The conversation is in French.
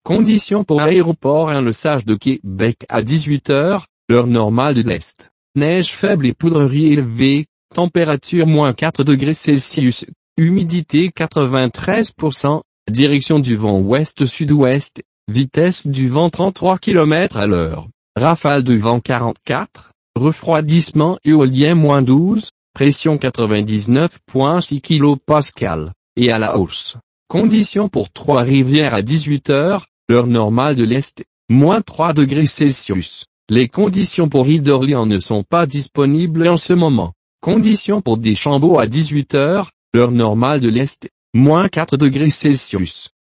Conditions pour aéroport et le sage de Québec à 18 heures, heure normale de l'Est. Neige faible et poudrerie élevée, température -4 °C, humidité 93%, direction du vent ouest-sud-ouest, vitesse du vent 33 km/h, rafale de vent 44, refroidissement éolien -12, pression 99,6 kPa, et à la hausse. Conditions pour Trois-Rivières à 18 heures, heure normale de l'Est, -3 °C. Les conditions pour Île d'Orléans ne sont pas disponibles en ce moment. Conditions pour Deschambault à 18 heures, heure normale de l'Est, -4 °C.